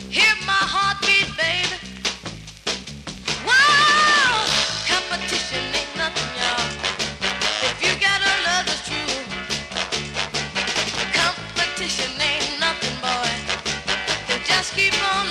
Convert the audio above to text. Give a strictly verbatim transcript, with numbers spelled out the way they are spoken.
Hear my heartbeat, baby. Wow, competition ain't nothing, y'all. If you got a love that's true, competition ain't nothing, boy. They just keep on